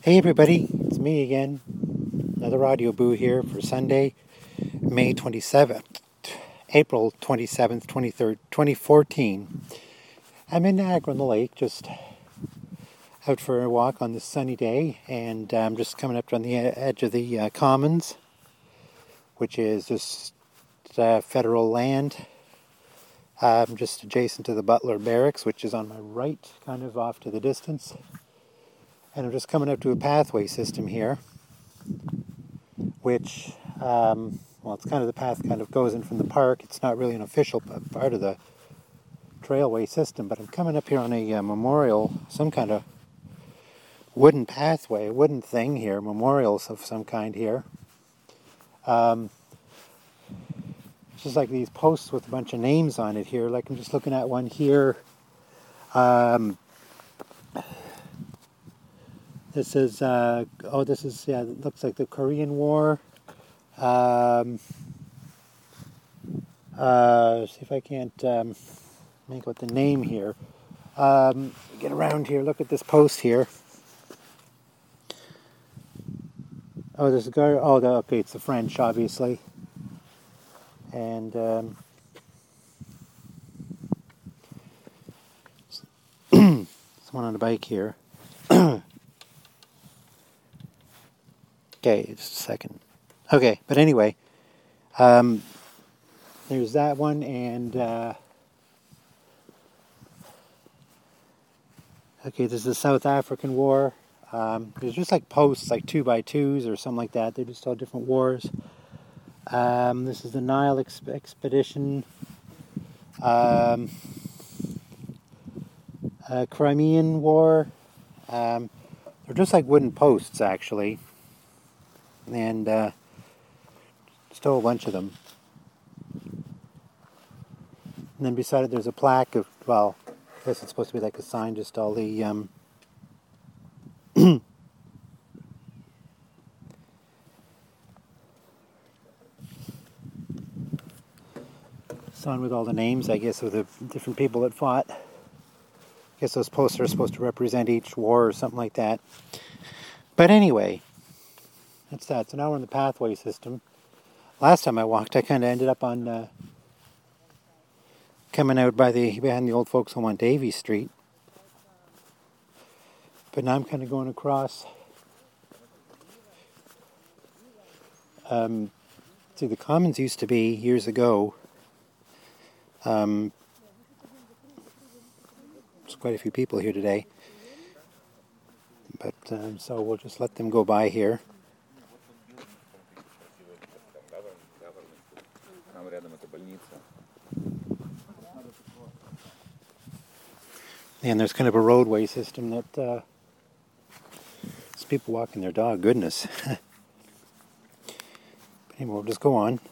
Hey everybody, it's me again. Another audio boo here for Sunday, May 27th, April 27th, 2014. I'm in Niagara-on-the-Lake, just out for a walk on this sunny day, and I'm just coming up on the edge of the Commons, which is just federal land. I'm just adjacent to the Butler Barracks, which is on my right, kind of off to the distance. And I'm just coming up to a pathway system here, which, it's kind of the path kind of goes in from the park. It's not really an official part of the trailway system, but I'm coming up here on a memorial, some kind of wooden pathway, wooden thing here, memorials of some kind here. It's just like these posts with a bunch of names on it here. Like I'm just looking at one here. This is, it looks like the Korean War. See if I can't make out the name here. Get around here, look at this post here. Oh, there's a guy, okay, it's the French, obviously. And, someone on a bike here. Okay, just a second. Okay, but anyway, there's that one, and okay, there's the South African War. There's just like posts, like 2x2s or something like that. They're just all different wars. This is the Nile expedition. Crimean War. They're just like wooden posts, actually. And still a bunch of them. And then beside it there's a plaque of, I guess it's supposed to be like a sign, just all the sign with all the names, I guess, of the different people that fought. I guess those posts are supposed to represent each war or something like that. But anyway, that's that. So now we're in the pathway system. Last time I walked, I kind of ended up on coming out behind the old folks home on Davie Street. But now I'm kind of going across. See, the Commons used to be, years ago, there's quite a few people here today. But, so we'll just let them go by here. And there's kind of a roadway system that there's people walking their dog. Goodness. But anyway, we'll just go on.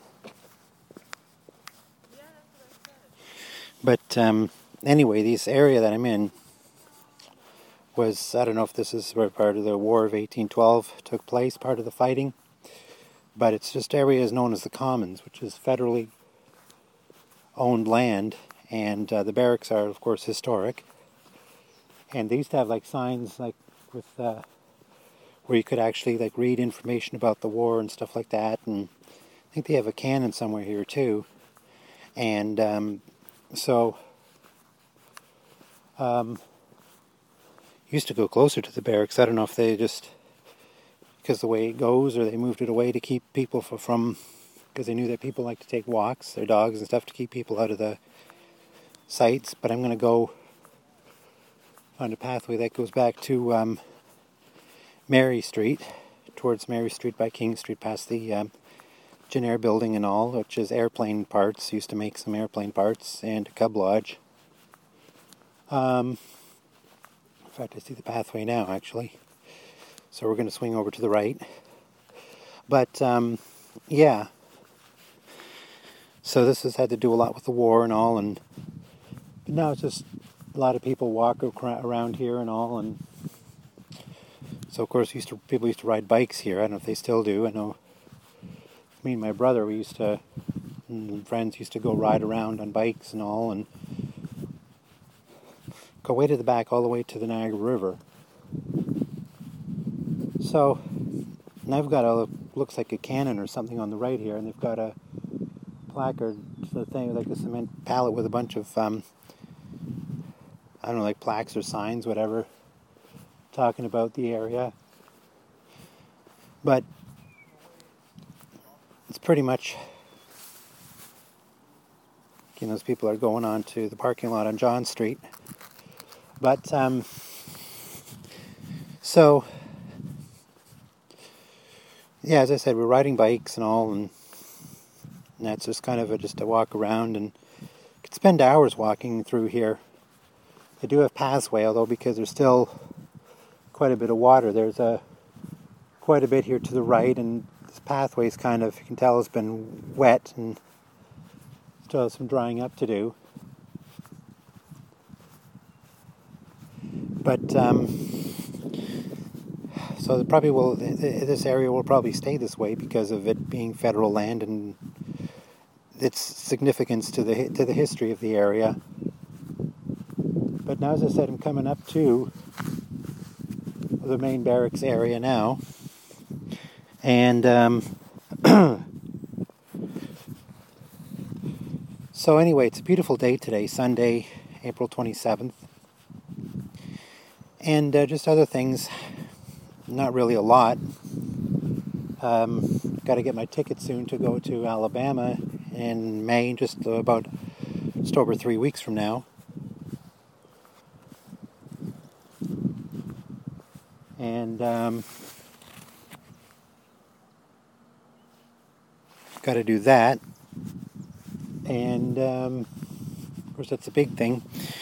But anyway, this area that I'm in was, I don't know if this is where part of the War of 1812 took place, part of the fighting. But it's just areas known as the Commons, which is federally owned land. And the barracks are, of course, historic. And they used to have like signs like with where you could actually like read information about the war and stuff like that. And I think they have a cannon somewhere here too. And used to go closer to the barracks. I don't know if they just, because the way it goes, or they moved it away to keep people from, because they knew that people like to take walks, their dogs and stuff, to keep people out of the sites. But I'm going to go on a pathway that goes back to Mary Street, towards Mary Street by King Street, past the Genair building and all, which is airplane parts. Used to make some airplane parts, and a Cub Lodge. In fact, I see the pathway now, actually. So we're going to swing over to the right. But, yeah. So this has had to do a lot with the war and all, but now it's just a lot of people walk around here and all, and so of course people used to ride bikes here. I don't know if they still do. I know me and my brother, and friends used to go ride around on bikes and all, and go way to the back, all the way to the Niagara River. So, and I've got looks like a cannon or something on the right here, and they've got a placard, the thing, like a cement pallet with a bunch of, I don't know, like plaques or signs, whatever, talking about the area. But it's pretty much, those people are going on to the parking lot on John Street. But, so, yeah, as I said, we're riding bikes and all, and that's just kind of just a walk around, and you could spend hours walking through here. They do have pathway, although because there's still quite a bit of water, there's quite a bit here to the right, and this pathway is kind of, you can tell, has been wet and still has some drying up to do. But so probably this area will probably stay this way because of it being federal land and its significance to the history of the area. But now, as I said, I'm coming up to the main barracks area now, and so anyway, it's a beautiful day today, Sunday, April 27th, and just other things. Not really a lot. Got to get my ticket soon to go to Alabama in May, just over 3 weeks from now. And got to do that. And of course, that's a big thing.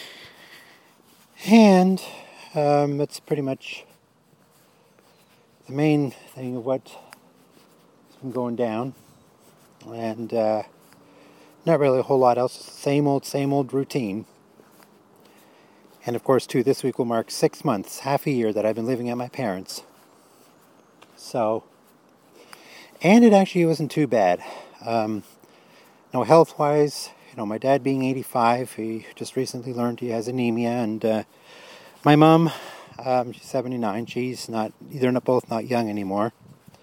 And that's pretty much the main thing of what's been going down, and not really a whole lot else. Same old routine. And of course, too, this week will mark 6 months, half a year that I've been living at my parents'. So, and it actually wasn't too bad. Health-wise, my dad being 85, he just recently learned he has anemia, and my mom, she's 79. She's both not young anymore.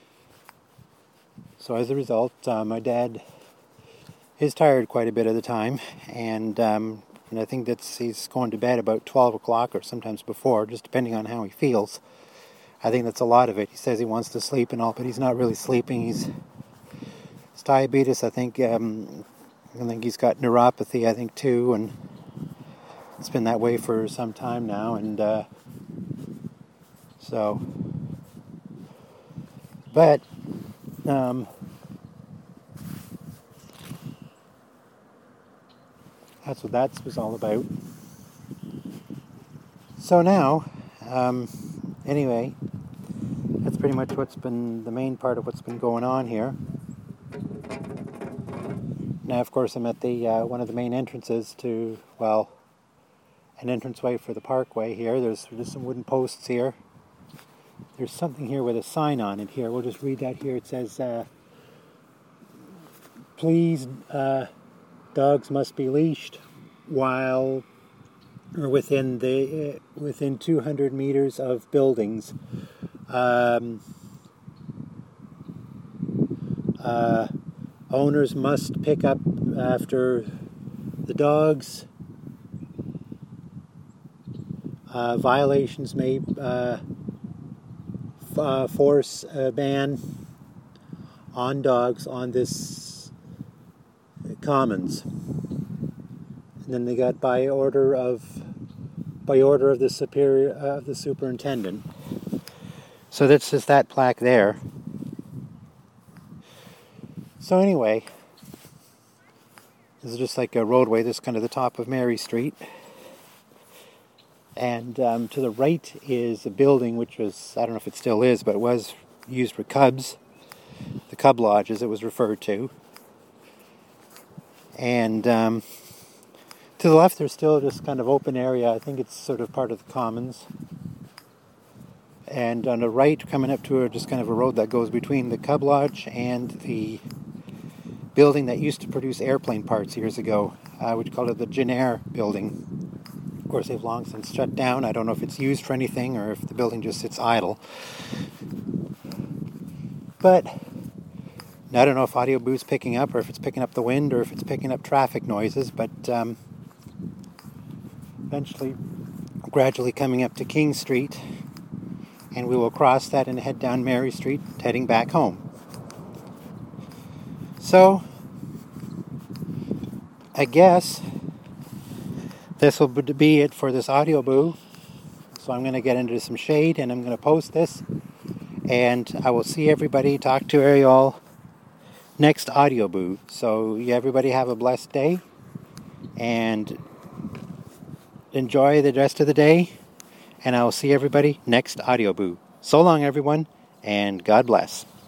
So as a result, my dad is tired quite a bit of the time, and I think he's going to bed about 12 o'clock or sometimes before, just depending on how he feels. I think that's a lot of it. He says he wants to sleep and all, but he's not really sleeping. It's diabetes, I think. I think he's got neuropathy, I think, too, and it's been that way for some time now, and so, but, that's what that was all about. So now, anyway, that's pretty much what's been the main part of what's been going on here. Now, of course, I'm at the one of the main entrances to, an entranceway for the parkway here. There's some wooden posts here. There's something here with a sign on it here. We'll just read that here. It says, please, dogs must be leashed within 200 meters of buildings. Owners must pick up after the dogs. Violations may force a ban on dogs on this commons. And then they got by order of the superintendent. So that's just that plaque there. So anyway, this is just like a roadway. This is kind of the top of Mary Street. And to the right is a building which was, I don't know if it still is, but it was used for cubs. The Cub Lodge, as it was referred to. And to the left there's still this kind of open area. I think it's sort of part of the commons. And on the right, coming up to just kind of a road that goes between the Cub Lodge and the building that used to produce airplane parts years ago, which called it the Genair building. Of course, they've long since shut down. I don't know if it's used for anything or if the building just sits idle. But I don't know if Audio Boo's picking up, or if it's picking up the wind, or if it's picking up traffic noises, but eventually, gradually coming up to King Street, and we will cross that and head down Mary Street, heading back home. So, I guess this will be it for this Audio Boo. So I'm going to get into some shade, and I'm going to post this, and I will see everybody, talk to Ariel next Audio Boo. So everybody have a blessed day, and enjoy the rest of the day, and I will see everybody next Audio Boo. So long, everyone, and God bless.